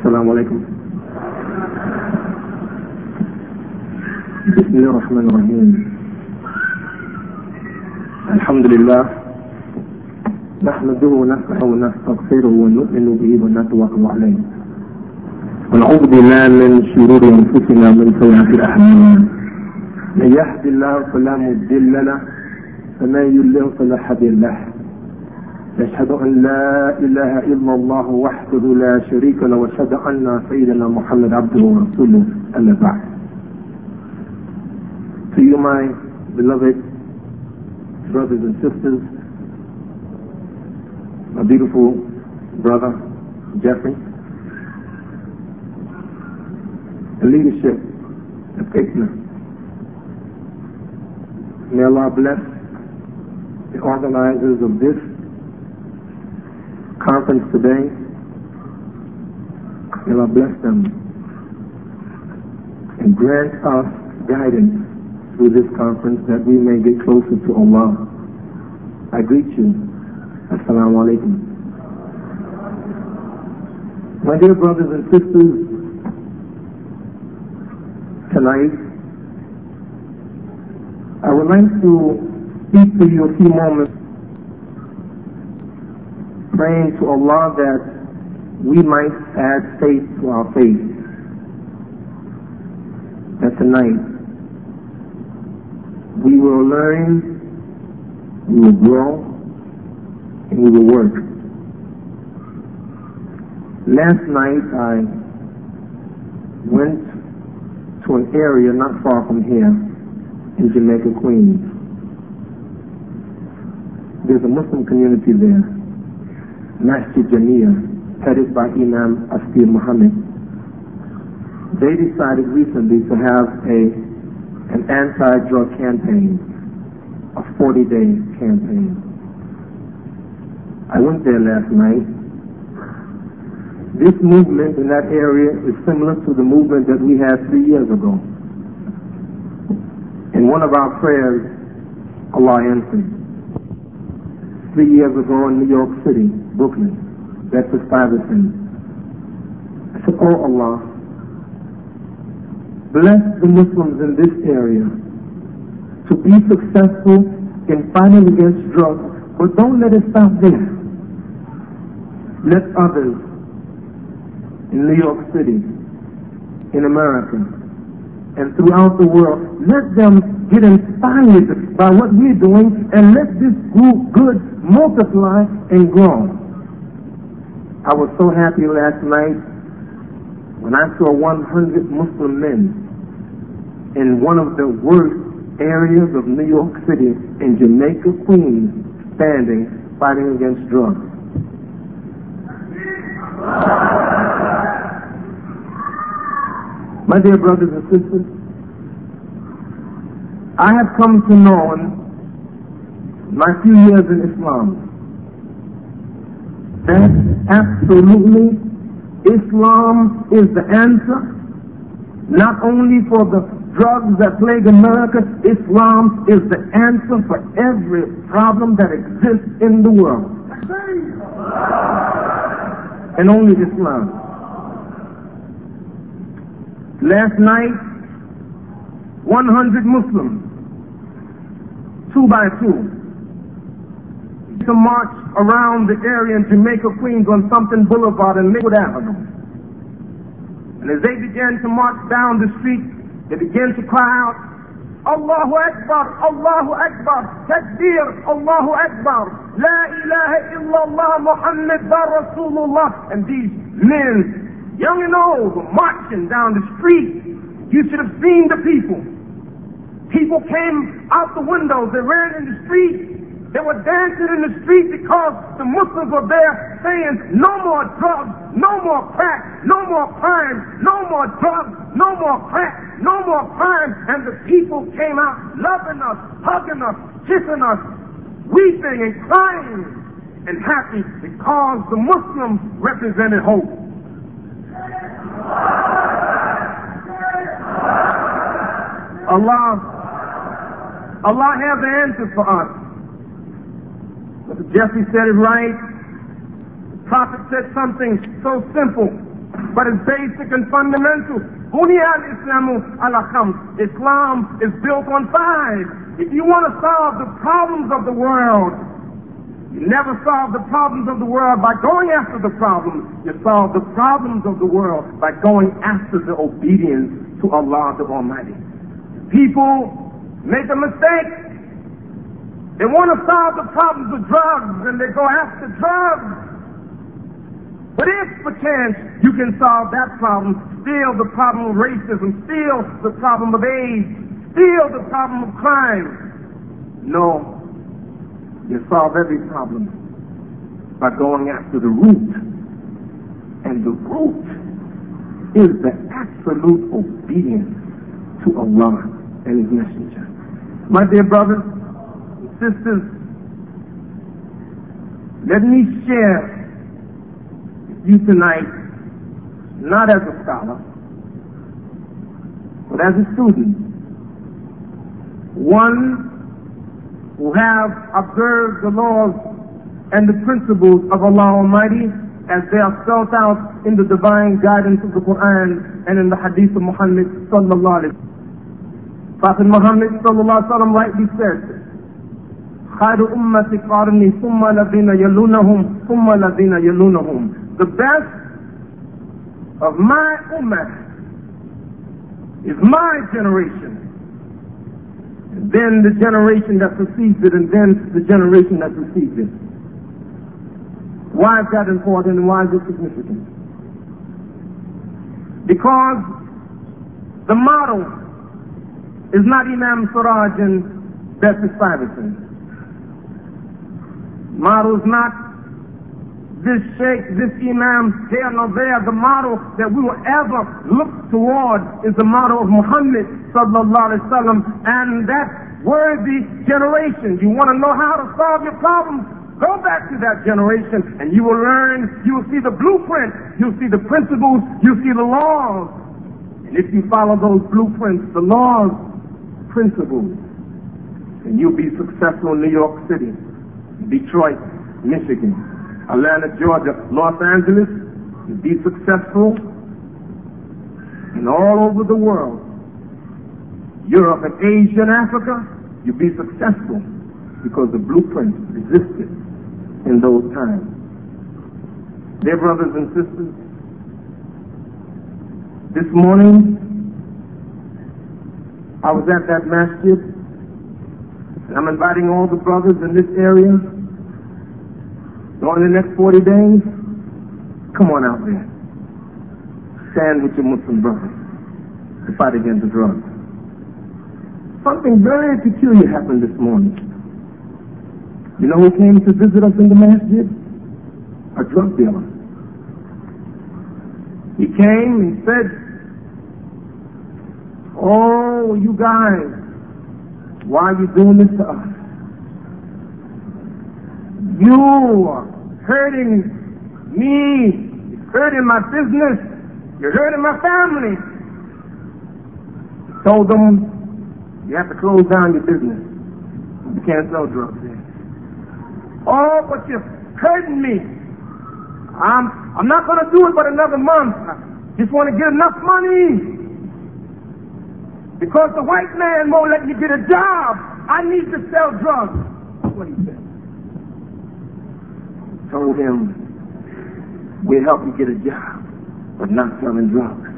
Assalamu alaikum. Bismillah ar-Rahman ar-Rahim. Alhamdulillah. نحمده ونستعينه ونستغفره ونؤمن به ونتوكل عليه. ونعوذ بالله من شرور انفسنا ومن سيئات اعمالنا. من يهد الله فلا مضل له ومن يضلل فلا هادي له. نشهد أن لا إله إلا الله وحده لا شريك له وأشهد أن سيدنا محمد عبده ورسوله أما بعد. To you, my beloved brothers and sisters, my beautiful brother Jeffrey, the leadership of ICNA, may Allah bless the organizers of this conference today. May Allah bless them and grant us guidance through this conference that we may get closer to Allah. I greet you. Assalamu alaikum. My dear brothers and sisters, tonight I would like to speak to you a few moments praying to Allah that we might add faith to our faith. That tonight we will learn, we will grow, and we will work. Last night I went to an area not far from here in Jamaica, Queens. There's a Muslim community there, Masjid Jamia, headed by Imam Astir Muhammad. They decided recently to have an anti-drug campaign, a 40-day campaign. I went there last night. This movement in that area is similar to the movement that we had 3 years ago. In one of our prayers, Allah answered. 3 years ago in New York City, Brooklyn, Bedford-Stuyvesant, I said, oh Allah, bless the Muslims in this area to be successful in fighting against drugs, but don't let it stop there. Let others in New York City, in America, and throughout the world, let them get inspired by what we're doing, and let this good multiply and grow. I was so happy last night when I saw 100 Muslim men in one of the worst areas of New York City, in Jamaica, Queens, standing, fighting against drugs. My dear brothers and sisters, I have come to know in my few years in Islam that absolutely Islam is the answer, not only for the drugs that plague America. Islam is the answer for every problem that exists in the world. And only Islam. Last night, 100 Muslims, 2 by 2, to march around the area in Jamaica, Queens on Something Boulevard and Lakewood Avenue. And as they began to march down the street, they began to cry out, Allahu Akbar, Allahu Akbar, Takbir, Allahu Akbar, La ilaha illallah, Muhammad Rasulullah. And these men, young and old, were marching down the street. You should have seen the people. People came out the windows, they ran in the street. They were dancing in the street because the Muslims were there saying, no more drugs, no more crack, no more crime, no more drugs, no more crack, no more crime. And the people came out loving us, hugging us, kissing us, weeping and crying and happy because the Muslims represented hope. Allah has the answer for us. But Jeffrey said it right. The Prophet said something so simple. but it's basic and fundamental. Bunya al-Islamu ala khams. Islam is built on 5. If you want to solve the problems of the world, you never solve the problems of the world by going after the problems. You solve the problems of the world by going after the obedience to Allah the Almighty. People make a mistake. They want to solve the problems of drugs and they go after drugs. But if perchance you can solve that problem, still the problem of racism, still the problem of AIDS, still the problem of crime. No. You solve every problem by going after the root. And the root is the absolute obedience to Allah and His Messenger. My dear brothers and sisters, let me share with you tonight, not as a scholar, but as a student, one who have observed the laws and the principles of Allah Almighty as they are spelled out in the divine guidance of the Quran and in the hadith of Muhammad sallallahu alaihi wasallam. Prophet Muhammad sallallahu alaihi wasallam rightly said, خَيْرُ أُمَّةِ قَرْنِي ثُمَّ الَّذِينَ يَلُونَهُمْ ثُمَّ الَّذِينَ يَلُونَهُمْ. The best of my ummah is my generation. And then the generation that precedes it, and then the generation that precedes it. Why is that important and why is it significant? Because the model is not Imam Siraj and Bessie Stuyvesant. Model is not this sheikh, this imam here nor there. The model that we will ever look toward is the model of Muhammad sallallahu alaihi wasallam and that worthy generation. You want to know how to solve your problems? Go back to that generation and you will learn, you will see the blueprint, you'll see the principles, you'll see the laws. And if you follow those blueprints, the laws, principles, then you'll be successful in New York City, Detroit, Michigan, Atlanta, Georgia, Los Angeles. You'll be successful and all over the world. Europe and Asia and Africa, you'll be successful because the blueprints existed in those times. Dear brothers and sisters, this morning I was at that masjid and I'm inviting all the brothers in this area during the next 40 days, come on out there. Stand with your Muslim brothers to fight against the drugs. Something very peculiar happened this morning. You know who came to visit us in the masjid? A drug dealer. He came and said, "Oh, you guys, why are you doing this to us? You are hurting me, you're hurting my business, you're hurting my family." Told them, you have to close down your business. You can't sell drugs here. "Oh, but you're hurting me. I'm not going to do it but another month. I just want to get enough money. Because the white man won't let me get a job. I need to sell drugs." That's what he said. Told him, "We'll help you get a job, but not selling drugs."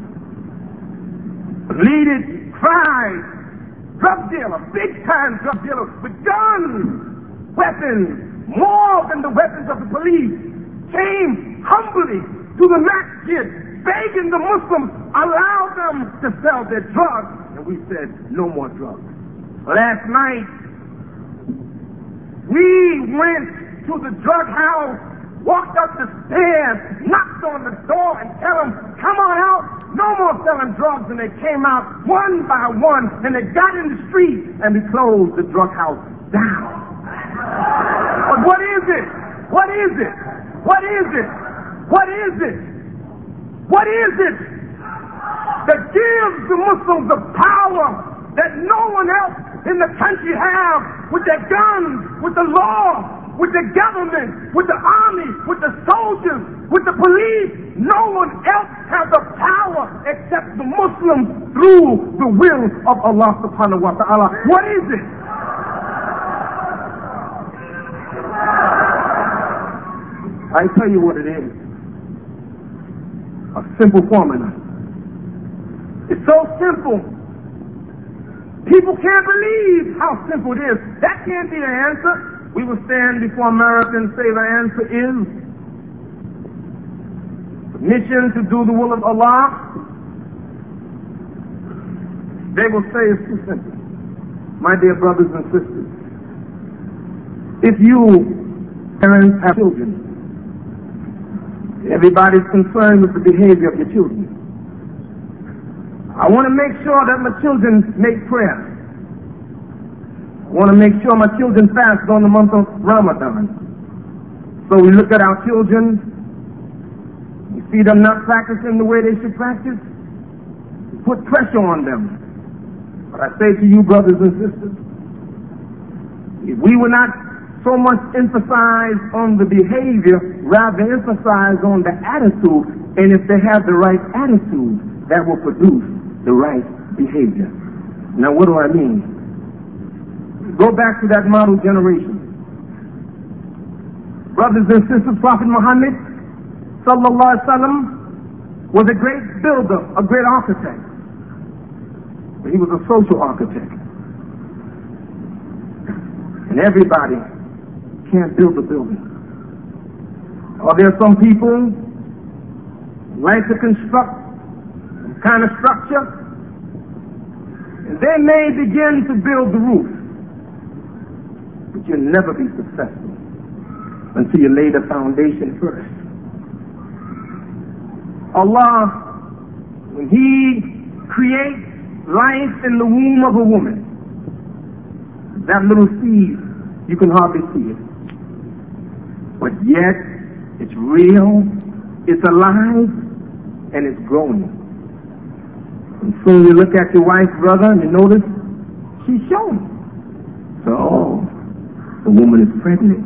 Pleaded, cried, drug dealer, big time drug dealer with guns, weapons, more than the weapons of the police, came humbly to the masjid, begging the Muslims, allow them to sell their drugs. And we said, no more drugs. Last night, we went to the drug house, walked up the stairs, knocked on the door and tell them, "Come on out, no more selling drugs." And they came out one by one and they got in the street and we closed the drug house down. But what is it? What is it? What is it? What is it? What is it that gives the Muslims the power that no one else in the country have, with their guns, with the law, with the government, with the army, with the soldiers, with the police? No one else has the power except the Muslims through the will of Allah subhanahu wa ta'ala. What is it? I tell you what it is. A simple formula. It's so simple. People can't believe how simple it is. That can't be the answer. We will stand before America and say the answer is submission to do the will of Allah. They will say it's too simple. My dear brothers and sisters, if you parents have children, everybody's concerned with the behavior of your children. I want to make sure that my children make prayer. I want to make sure my children fast during the month of Ramadan. So we look at our children, we see them not practicing the way they should practice, we put pressure on them. But I say to you, brothers and sisters, if we will not so much emphasize on the behavior, rather emphasize on the attitude, and if they have the right attitude, that will produce the right behavior. Now, what do I mean? Go back to that model generation. Brothers and sisters, Prophet Muhammad sallallahu alaihi wasallam was a great builder, a great architect. But he was a social architect. And everybody can't build a building. Or there are some people who like to construct some kind of structure, and they may begin to build the roof, but you'll never be successful until you lay the foundation first. Allah, when He creates life in the womb of a woman, that little seed, you can hardly see it, but yet it's real, it's alive, and it's growing. And soon you look at your wife's brother and you notice she's showing. So, the woman is pregnant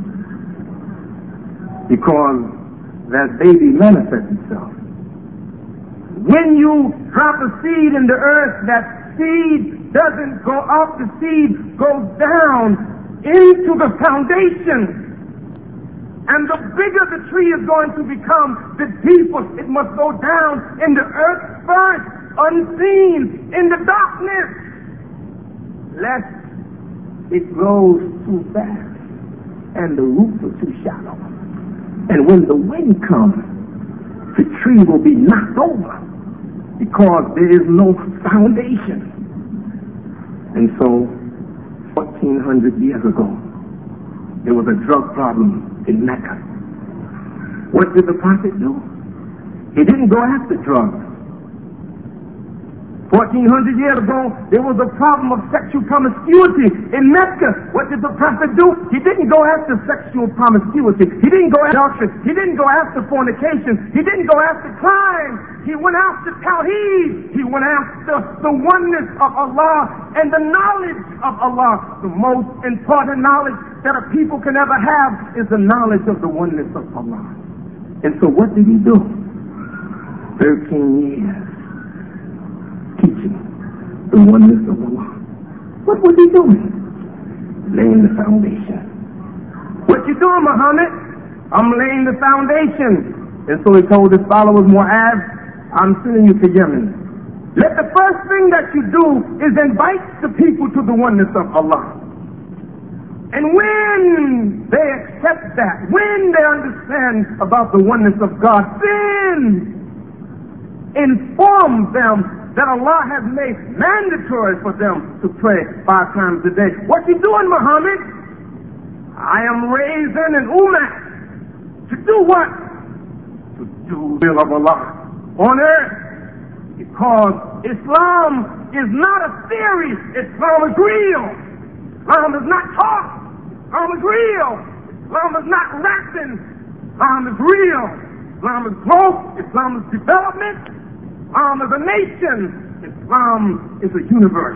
because that baby manifests itself. When you drop a seed in the earth, that seed doesn't go up, the seed goes down into the foundation. And the bigger the tree is going to become, the deeper it must go down in the earth first, unseen, in the darkness, lest it grows too fast and the roots are too shallow. And when the wind comes, the tree will be knocked over because there is no foundation. And so, 1400 years ago, there was a drug problem in Mecca. What did the prophet do? He didn't go after drugs. 1400 years ago, there was a problem of sexual promiscuity in Mecca. What did the prophet do? He didn't go after sexual promiscuity. He didn't go after adultery. He didn't go after fornication. He didn't go after crime. He went after Tawheed. He went after the oneness of Allah and the knowledge of Allah. The most important knowledge that a people can ever have is the knowledge of the oneness of Allah. And so what did he do? 13 years. Teaching the oneness of Allah. What was he doing? Laying the foundation. What you doing, Muhammad? I'm laying the foundation. And so he told his followers, Mu'adh, I'm sending you to Yemen. Let the first thing that you do is invite the people to the oneness of Allah. And when they accept that, when they understand about the oneness of God, then inform them that Allah has made mandatory for them to pray 5 times a day. What you doing, Muhammad? I am raising an ummah to do what? To do the will of Allah on earth. Because Islam is not a theory. Islam is real. Islam is not talk. Islam is real. Islam is not rapping. Islam is real. Islam is growth. Islam is development. Islam is a nation. Islam is a universe.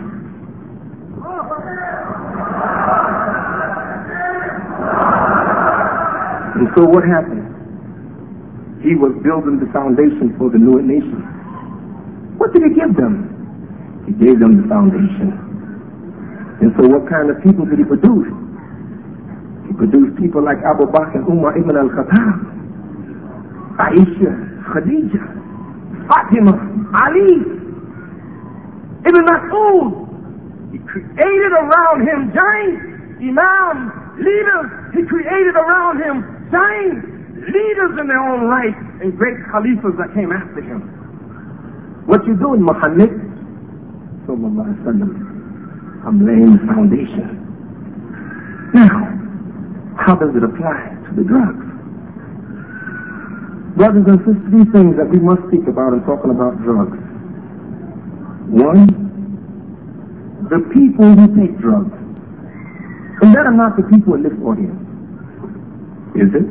And so what happened? he was building the foundation for the new nation. What did he give them? He gave them the foundation. And so what kind of people did he produce? He produced people like Abu Bakr, Umar ibn al-Khattab, Aisha, Khadija, Fatima, Ali, Ibn Mas'ud. He created around him giants, imams, leaders. He created around him giants, leaders in their own right, and great caliphs that came after him. What you doing, Muhammad? Sallallahu Alaihi Wasallam. I'm laying the foundation. Now, how does it apply to the drugs? Brothers and sisters, three things that we must speak about in talking about drugs. One, the people who take drugs. And that are not the people in this audience. Is it?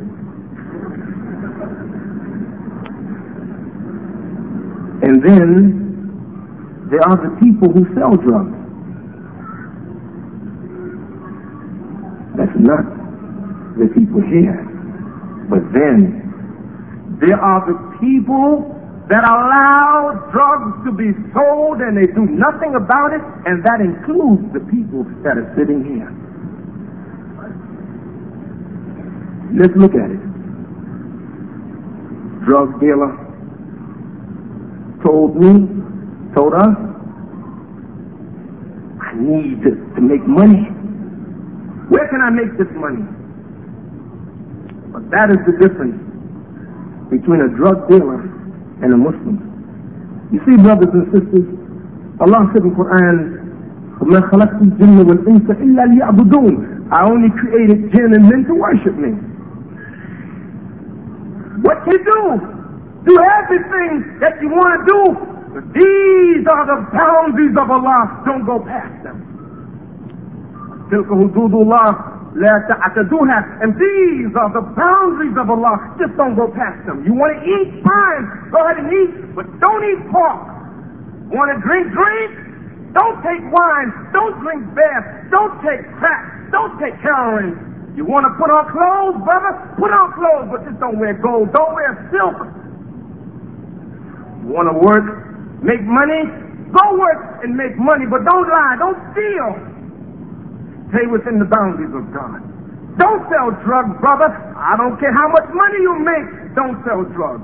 And then there are the people who sell drugs. That's not the people here. But then there are the people that allow drugs to be sold and they do nothing about it, and that includes the people that are sitting here. Let's look at it. Drug dealer told us, I need to make money. Where can I make this money? But that is the difference between a drug dealer and a Muslim. You see, brothers and sisters, Allah said in the Quran, وَمَا خَلَقْتُ الْجِنَّ وَالْإِنسَ إِلَّا لِيَعْبُدُونَ. I only created jinn and men to worship me. What can you do? Do everything that you want to do, but these are the boundaries of Allah. Don't go past them. تِلْكَ حُدُودُ اللَّهِ لَا تَعْتَدُوهَا. And these are the boundaries of Allah. Just don't go past them. You want to eat? Fine. Go ahead and eat, but don't eat pork. Want to drink? Drink. Don't take wine. Don't drink beer. Don't take crack. Don't take heroin. You want to put on clothes, brother? Put on clothes, but just don't wear gold. Don't wear silk. You want to work, make money? Go work and make money, but don't lie. Don't steal. Stay within the boundaries of God. Don't sell drugs, brother. I don't care how much money you make. Don't sell drugs.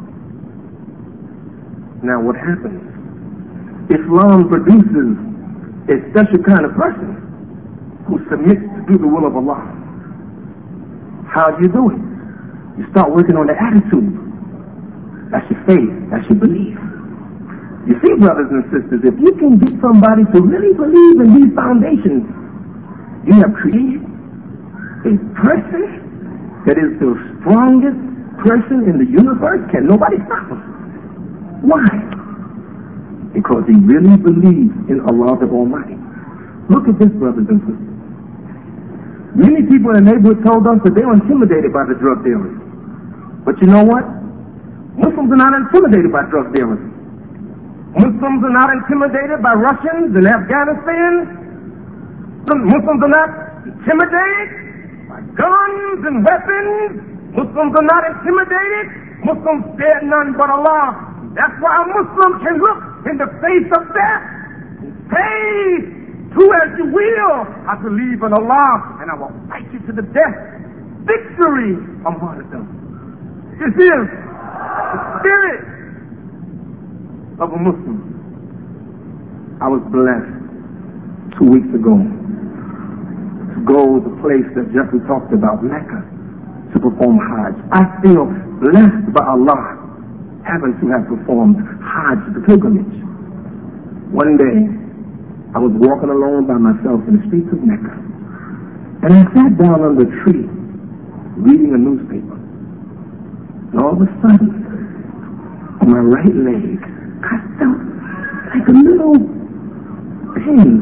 Now what happens? Islam produces a special kind of person who submits to do the will of Allah. How do you do it? You start working on the attitude. That's your faith. That's your belief. You see, brothers and sisters, if you can get somebody to really believe in these foundations, you have created a person that is the strongest person in the universe. Can nobody stop him? Why? Because he really believes in Allah the Almighty. Look at this, brothers and sisters. Many people in the neighborhood told us that they were intimidated by the drug dealers. But you know what? Muslims are not intimidated by drug dealers. Muslims are not intimidated by Russians in Afghanistan. Muslims are not intimidated by guns and weapons. Muslims are not intimidated. Muslims fear none but Allah. That's why a Muslim can look in the face of death and say, do as you will. I believe in Allah and I will fight you to the death. Victory of martyrdom. This is the spirit of a Muslim. I was blessed 2 weeks ago to go to the place that Jeffrey talked about, Mecca, to perform Hajj. I feel blessed by Allah having to have performed Hajj, the pilgrimage. One day, I was walking alone by myself in the streets of Mecca, and I sat down under a tree reading a newspaper. And all of a sudden, on my right leg, I felt like a little pin.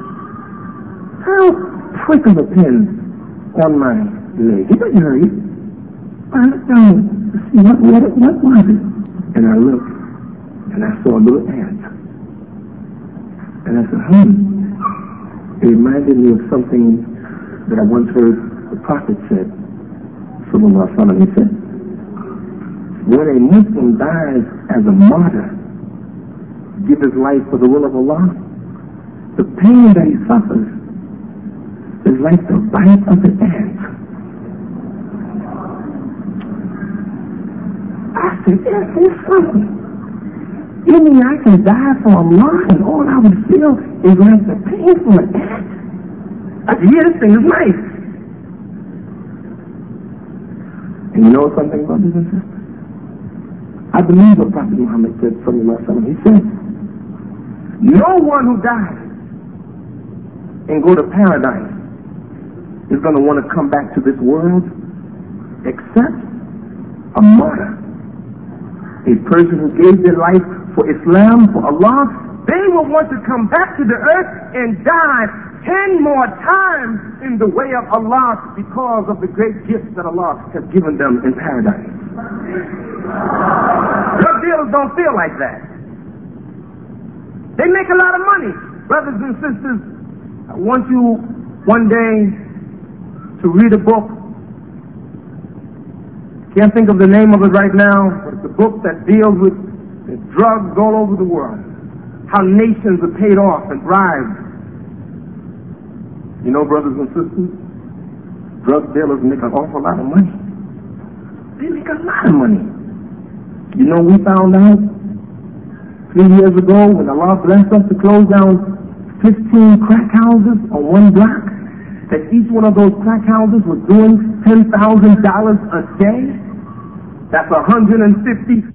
Prick of a pin on my leg. It didn't hurt. I looked down to see what was it. And I looked, and I saw a little ant. And I said, It reminded me of something that I once heard the Prophet said. Sallallahu Alaihi Wasallam. He said, when a Muslim dies as a martyr, give his life for the will of Allah, the pain that he suffers is like the bite of the ant. I said, it's something. You mean I can die for Allah and all I would feel is like the pain from an ant? I said, yeah, this thing is nice. And you know something, brothers and sisters? I believe what Prophet Muhammad said, sallallahu alaihi wasallam. He said, no one who dies and go to paradise is going to want to come back to this world except a martyr. A person who gave their life for Islam, for Allah, they will want to come back to the earth and die 10 more times in the way of Allah because of the great gifts that Allah has given them in paradise. Drug dealers don't feel like that. They make a lot of money. Brothers and sisters, I want you one day to read a book. Can't think of the name of it right now, but it's a book that deals with drugs all over the world. How nations are paid off and bribed. You know, brothers and sisters, drug dealers make an awful lot of money. They make a lot of money. You know, we found out 3 years ago when Allah blessed us to close down 15 crack houses on one block, that each one of those crack houses was doing $10,000 a day. That's 150.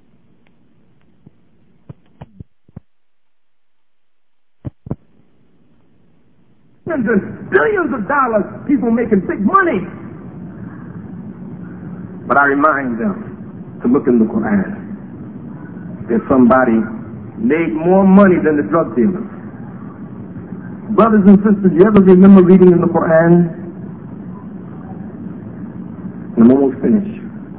And billions of dollars, people making big money. But I remind them to look in the Quran. There's somebody made more money than the drug dealers. Brothers and sisters, you ever remember reading in the Quran? I'm almost finished.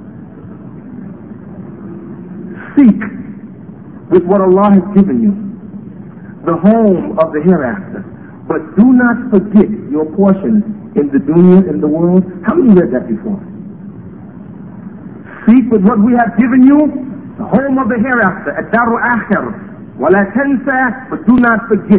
Seek with what Allah has given you the home of the hereafter, but do not forget your portion in the dunya, in the world. How many read that before? Seek with what we have given you the home of the hereafter, ad-daru akhir, wa la tansa, but do not forget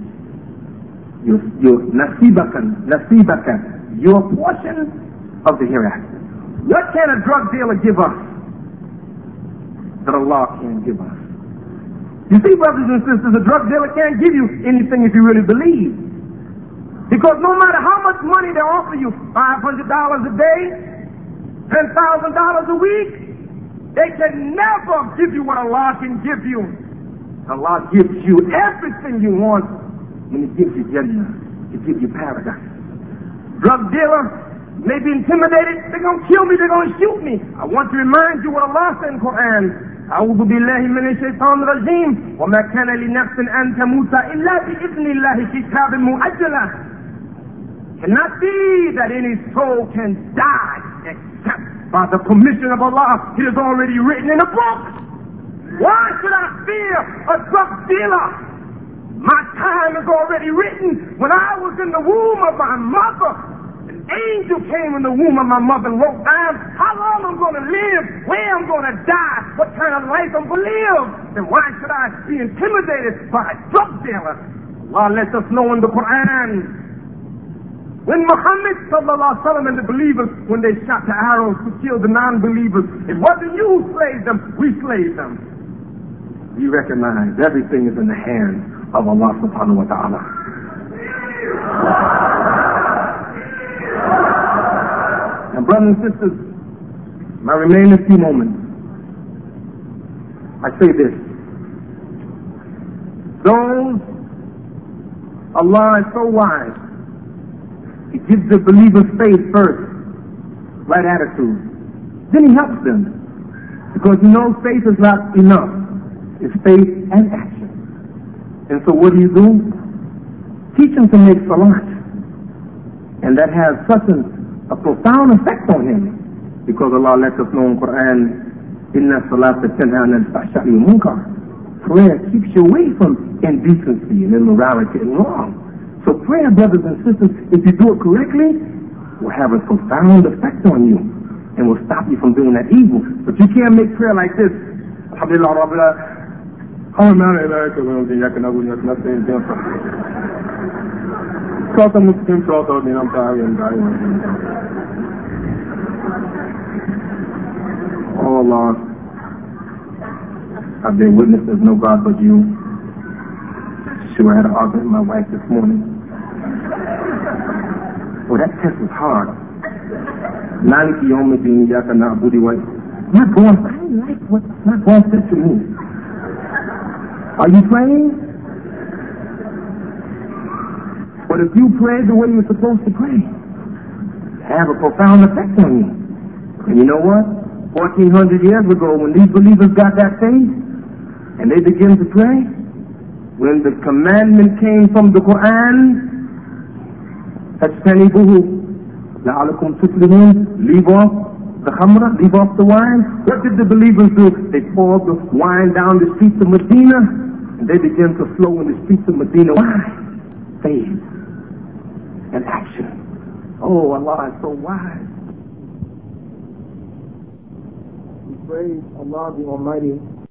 your nasibaka, your portion of the hereafter. What can a drug dealer give us that Allah can't give us? You see, brothers and sisters, a drug dealer can't give you anything if you really believe. Because no matter how much money they offer you, $500 a day, $10,000 a week, they can never give you what Allah can give you. Allah gives you everything you want when He gives you Jannah. He gives you paradise. Drug dealer may be intimidated. They're going to kill me. They're going to shoot me. I want to remind you what Allah said in the Quran. أعوذ بالله من الشيطان الرجيم وما كان لنفس أن تموت إلا بإذن الله كتاب مؤجلا. Cannot be that any soul can die except by the permission of Allah. It is already written in a book. Why should I fear a drug dealer? My time is already written. When I was in the womb of my mother, an angel came in the womb of my mother and wrote down how long I'm going to live, where I'm going to die, what kind of life I'm going to live. Then why should I be intimidated by a drug dealer? Allah lets us know in the Quran, when Muhammad sallallahu alaihi wasallam and the believers, when they shot the arrows to kill the non-believers, it wasn't you who slayed them, we slayed them. We recognize everything is in the hands of Allah subhanahu wa ta'ala. Now, brothers and sisters, my remaining few moments, I say this. Those, Allah is so wise, He gives the believers faith first, right attitude. Then He helps them. Because He knows faith is not enough. It's faith and action. And so what do? Teach them to make salat. And that has such a profound effect on him. Because Allah lets us know in the Quran, Inna salata tanha anil fahsha'i wal munkar. Prayer keeps you away from indecency and immorality and wrong. So prayer, brothers and sisters, if you do it correctly, will have a profound effect on you. and will stop you from doing that evil. But you can't make prayer like this. Alhamdulillah, oh Allah, I've been witness there's no God but you. Sure, I had an argument with my wife this morning. Well, that test was hard. My boss, I didn't like what my boss said to me. Are you praying? But if you pray the way you're supposed to pray, have a profound effect on you. And you know what? 1400 years ago, when these believers got that faith, and they began to pray, when the commandment came from the Quran, leave off the khamra, leave off the wine. What did the believers do? They poured the wine down the streets of Medina, and they began to flow in the streets of Medina. Why? Faith and action. Oh, Allah is so wise. We praise Allah the Almighty.